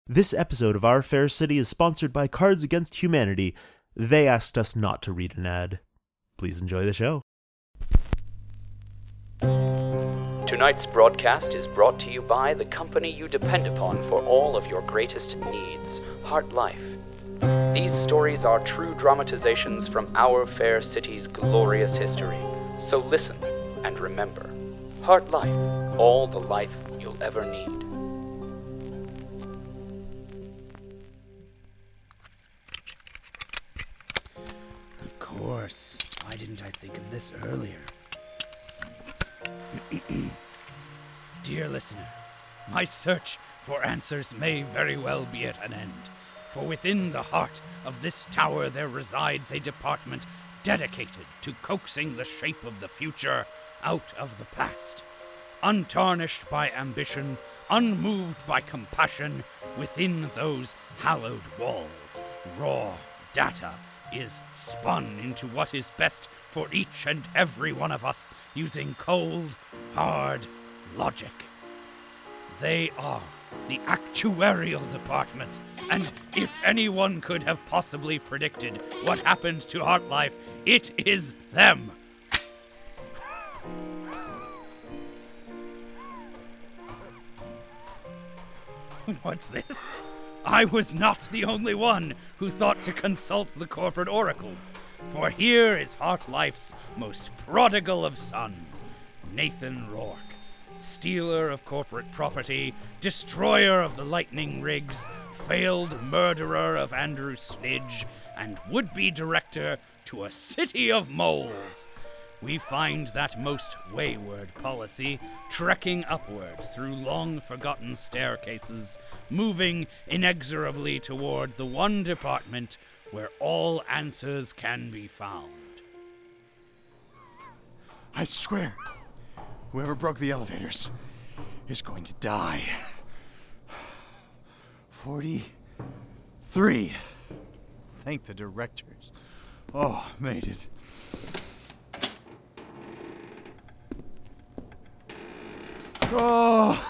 This episode of Our Fair City is sponsored by Cards Against Humanity. They asked us not to read an ad. Please enjoy the show. Tonight's broadcast is brought to you by the company you depend upon for all of your greatest needs, Heart Life. These stories are true dramatizations from Our Fair City's glorious history. So listen and remember, Heart Life, all the life you'll ever need. Of course. Why didn't I think of this earlier? Dear listener, my search for answers may very well be at an end, for within the heart of this tower there resides a department dedicated to coaxing the shape of the future out of the past. Untarnished by ambition, unmoved by compassion, within those hallowed walls, raw data is spun into what is best for each and every one of us using cold, hard logic. They are the actuarial department, and if anyone could have possibly predicted what happened to Heart Life, it is them. What's this? I was not the only one who thought to consult the corporate oracles, for here is Heart Life's most prodigal of sons, Nathan Rourke, stealer of corporate property, destroyer of the lightning rigs, failed murderer of Andrew Snidge, and would-be director to a city of moles. We find that most wayward policy trekking upward through long-forgotten staircases, moving inexorably toward the one department where all answers can be found. I swear, whoever broke the elevators is going to die. 43. Thank the directors. Oh, made it. Oh,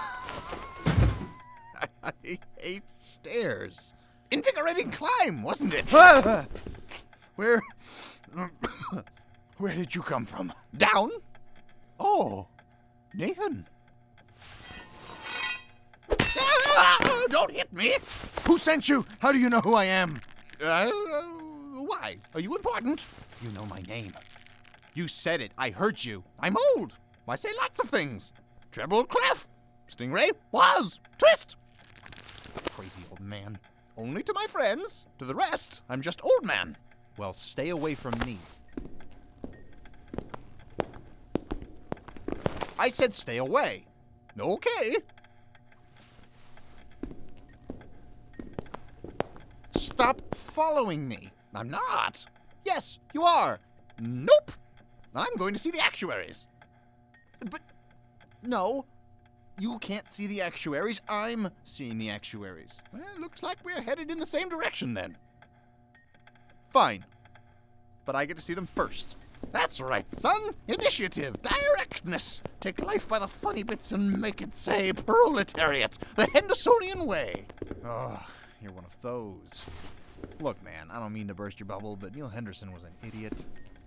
I hate stairs. Invigorating climb, wasn't it? Where did you come from? Down? Oh, Nathan. Don't hit me. Who sent you? How do you know who I am? Why? Are you important? You know my name. You said it. I heard you. I'm old. I say lots of things. Treble clef. Stingray. Was. Twist. Crazy old man. Only to my friends. To the rest, I'm just old man. Well, stay away from me. I said stay away. Okay. Stop following me. I'm not. Yes, you are. Nope. I'm going to see the actuaries. But, no. You can't see the actuaries. I'm seeing the actuaries. Well, looks like we're headed in the same direction then. Fine. But I get to see them first. That's right, son. Initiative, directness. Take life by the funny bits and make it say proletariat, the Hendersonian way. Oh, you're one of those. Look, man, I don't mean to burst your bubble, but Neil Henderson was an idiot.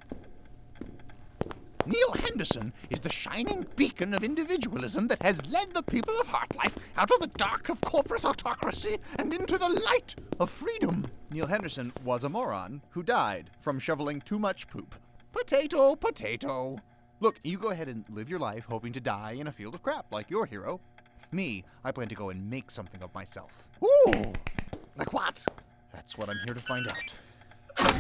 Neil Henderson is the shining beacon of individualism that has led the people of Heart Life out of the dark of corporate autocracy and into the light of freedom. Neil Henderson was a moron who died from shoveling too much poop. Potato, potato. Look, you go ahead and live your life hoping to die in a field of crap like your hero. Me, I plan to go and make something of myself. Ooh! Like what? That's what I'm here to find out.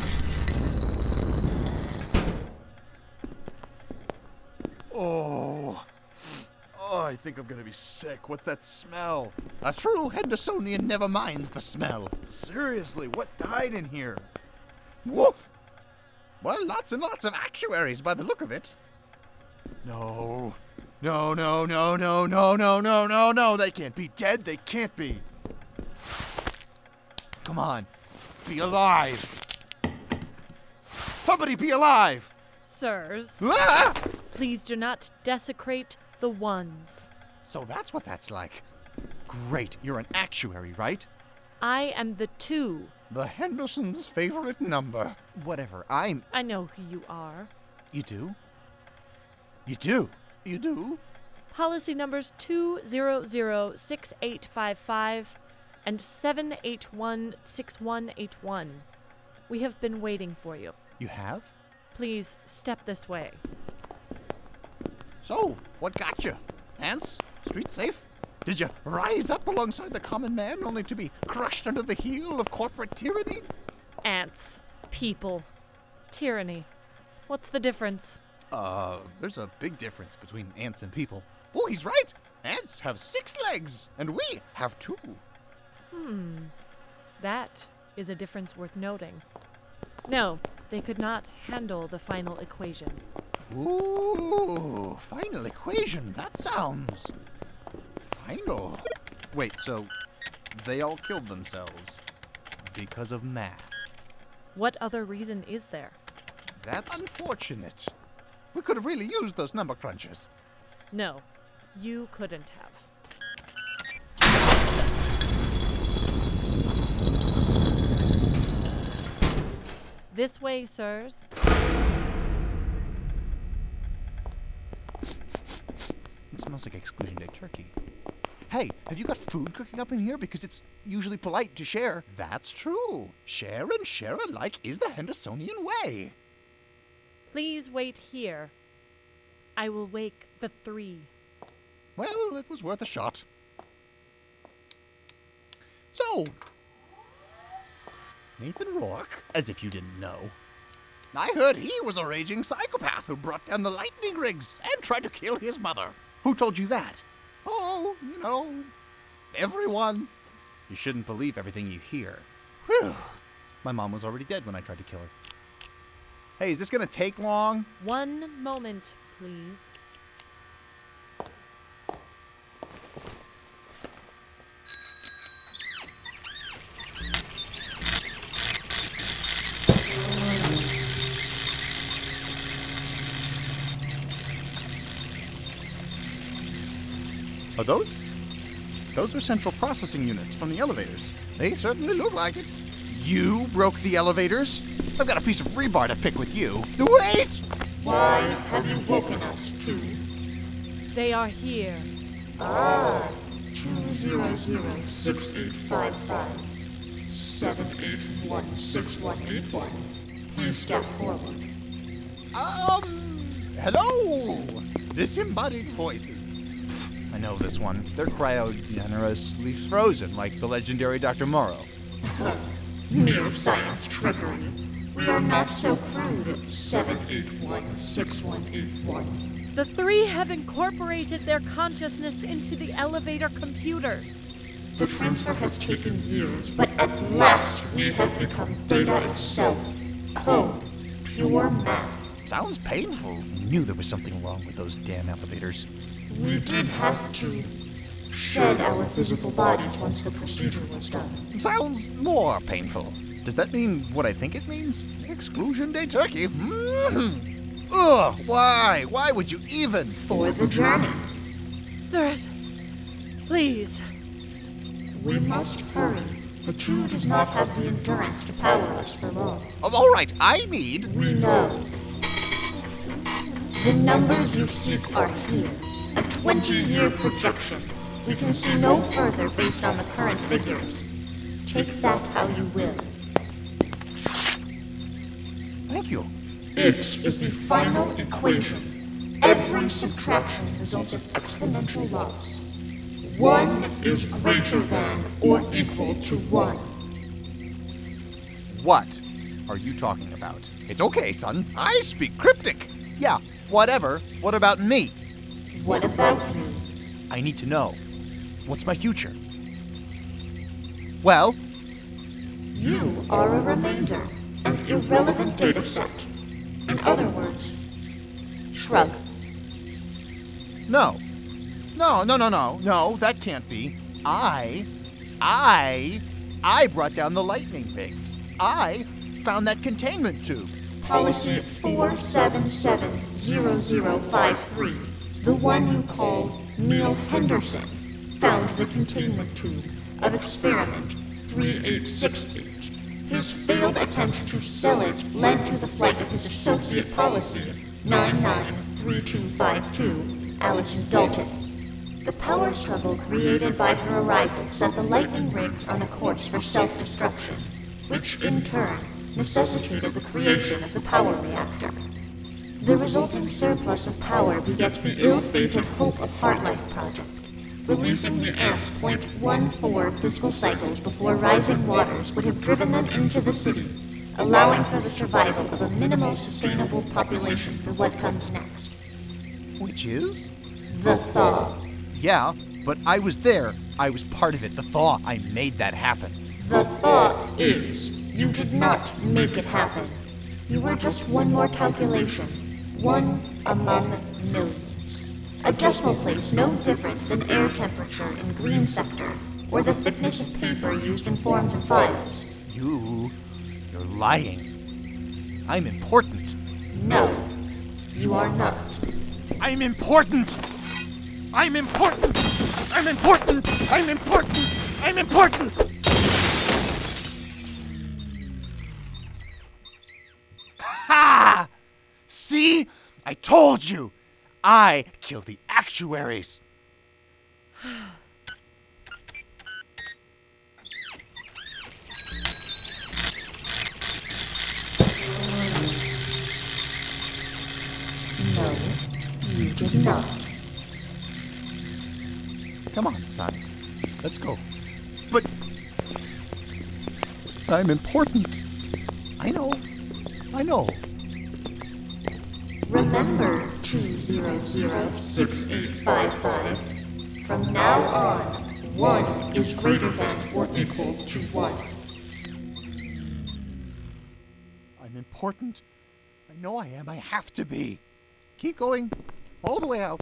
Oh, I think I'm gonna be sick. What's that smell? That's true. Hendersonian never minds the smell. Seriously, what died in here? Woof! Well, lots and lots of actuaries by the look of it. No. No. They can't be dead. They can't be. Come on. Be alive. Somebody be alive. Sirs, Ah! please do not desecrate the ones. So that's what that's like. Great. You're an actuary, right? I am the 2. The Henderson's favorite number. Whatever, I know who you are. You do? You do? You do? Policy numbers 2006855 and 7816181. We have been waiting for you. You have? Please step this way. So, what got you? Ants? Street safe? Did you rise up alongside the common man only to be crushed under the heel of corporate tyranny? Ants. People. Tyranny. What's the difference? There's a big difference between ants and people. Oh, he's right! Ants have 6 legs, and we have 2. That is a difference worth noting. No, they could not handle the final equation. Ooh, final equation. That sounds... final. Wait, so they all killed themselves because of math? What other reason is there? That's unfortunate. We could have really used those number crunchers. No, you couldn't have. This way, sirs. It smells like Exclusion Day turkey. Hey, have you got food cooking up in here? Because it's usually polite to share. That's true. Share and share alike is the Hendersonian way. Please wait here. I will wake the 3. Well, it was worth a shot. So, Nathan Rourke, as if you didn't know. I heard he was a raging psychopath who brought down the lightning rigs and tried to kill his mother. Who told you that? Oh, everyone. You shouldn't believe everything you hear. Whew. My mom was already dead when I tried to kill her. Hey, is this gonna take long? 1 moment, please. Are those? Those are central processing units from the elevators. They certainly look like it. You broke the elevators? I've got a piece of rebar to pick with you. Wait! Why have you woken us to? They are here. 200-6855 781-6181. Please step forward. Hello! Disembodied voices. I know this one. They're cryogenerously frozen, like the legendary Dr. Morrow. Mere science trickery. We are not so crude at 781-6181. The 3 have incorporated their consciousness into the elevator computers. The transfer has taken years, but at last we have become data itself. Code. Pure math. Sounds painful. I knew there was something wrong with those damn elevators. We did have to shed our physical bodies once the procedure was done. Sounds more painful. Does that mean what I think it means? Exclusion Day turkey? Ugh, why? Why would you even? For the journey. Sirs, please. We must hurry. The 2 does not have the endurance to power us for long. All right, I need... We know. The numbers you seek are here. A 20-year projection. We can see no further based on the current figures. Take that how you will. Thank you. It is the final equation. Every subtraction results in exponential loss. 1 is greater than or equal to 1. What are you talking about? It's okay, son. I speak cryptic. Yeah, whatever. What about me? What about you? I need to know. What's my future? Well, You are a remainder, an irrelevant data set. In other words, shrug. no. No, that can't be. I brought down the lightning pigs. I found that containment tube. Policy 4770053, the one you call Neil Henderson, found the containment tube of experiment 3868. His failed attempt to sell it led to the flight of his associate policy, 993252, Allison Dalton. The power struggle created by her arrival set the Lightning Rings on a course for self-destruction, which in turn necessitated the creation of the power reactor. The resulting surplus of power beget the ill-fated Hope of Heartlife project, releasing the ants 0.14 fiscal cycles before rising waters would have driven them into the city, allowing for the survival of a minimal sustainable population for what comes next. Which is? The thaw. Yeah, but I was there. I was part of it. The thaw. I made that happen. The thaw is, you did not make it happen. You were just one more calculation. One among millions. A decimal place no different than air temperature in green sector, or the thickness of paper used in forms and files. You're lying. I'm important. No, you are not. I'm important! I'm important! I'm important! I'm important! I'm important! Ha! See? I told you! I killed the actuaries! No, you did not. Come on, son. Let's go. But I'm important. I know. Remember 2006855. From now on, 1 is greater than or equal to 1. I'm important. I know I am. I have to be. Keep going. All the way out.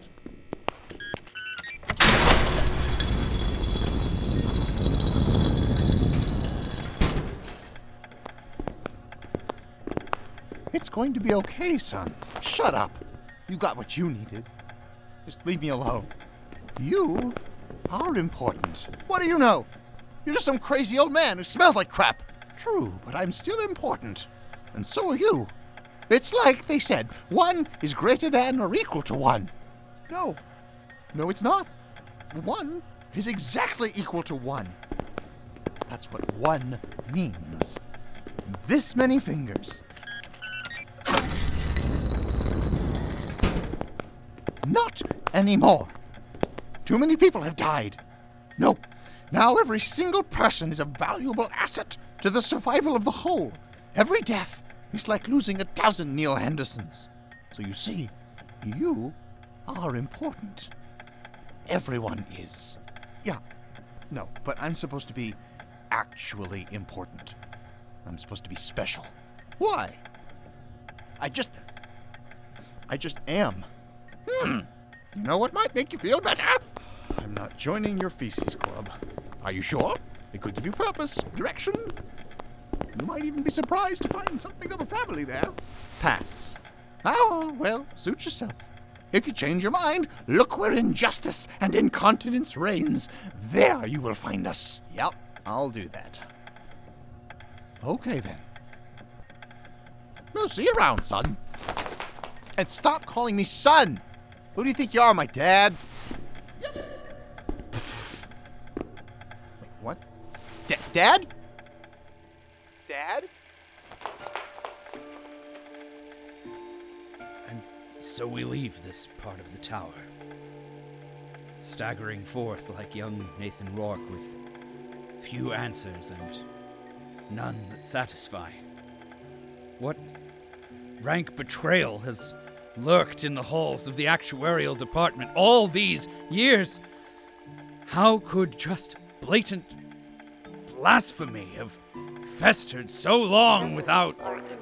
It's going to be okay, son. Shut up. You got what you needed. Just leave me alone. You are important. What do you know? You're just some crazy old man who smells like crap. True, but I'm still important. And so are you. It's like they said, 1 is greater than or equal to 1. No, it's not. 1 is exactly equal to 1. That's what 1 means. This many fingers. Not anymore. Too many people have died. No, now every single person is a valuable asset to the survival of the whole. Every death is like losing 1,000 Neil Hendersons. So you see, you are important. Everyone is. Yeah, no, but I'm supposed to be actually important. I'm supposed to be special. Why? I just am. You know what might make you feel better? I'm not joining your feces club. Are you sure? It could give you purpose, direction. You might even be surprised to find something of a family there. Pass. Oh, well, suit yourself. If you change your mind, look where injustice and incontinence reigns. There you will find us. Yep, I'll do that. Okay, then. We'll see you around, son. And stop calling me son. Who do you think you are, my dad? Yep. Wait, what? Dad? Dad? And so we leave this part of the tower, staggering forth like young Nathan Rourke with few answers and none that satisfy. What rank betrayal has lurked in the halls of the actuarial department all these years? How could just blatant blasphemy have festered so long without...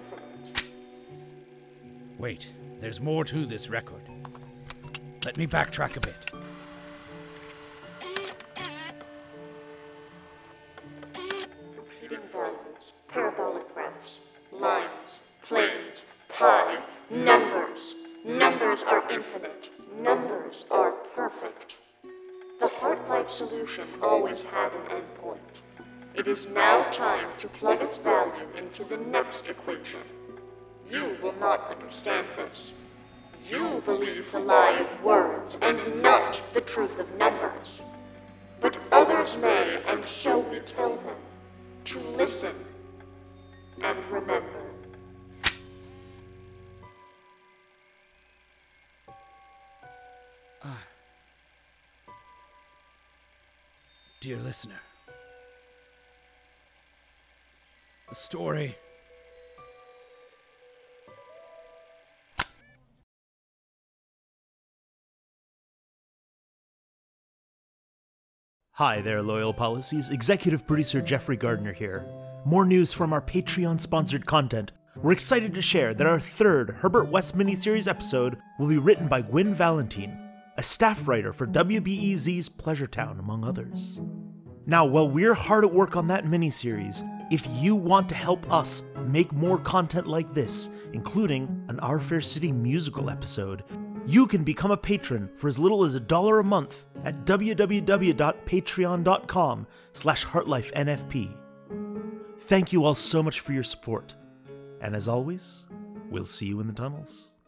Wait, there's more to this record. Let me backtrack a bit. Repeating values, parabolic graphs, lines, planes, pi, numbers. Numbers are infinite. Numbers are perfect. The Heartlife solution always had an endpoint. It is now time to plug its value into the next equation. You will not understand this. You believe the lie of words and not the truth of numbers. But others may, and so we tell them, to listen and remember. Dear listener, the story Hi there, Loyal Policies. Executive Producer Jeffrey Gardner here. More news from our Patreon-sponsored content. We're excited to share that our third Herbert West miniseries episode will be written by Gwen Valentine, a staff writer for WBEZ's Pleasure Town, among others. Now, while we're hard at work on that miniseries, if you want to help us make more content like this, including an Our Fair City musical episode, you can become a patron for as little as $1 a month at www.patreon.com/HeartLifeNFP. Thank you all so much for your support. And as always, we'll see you in the tunnels.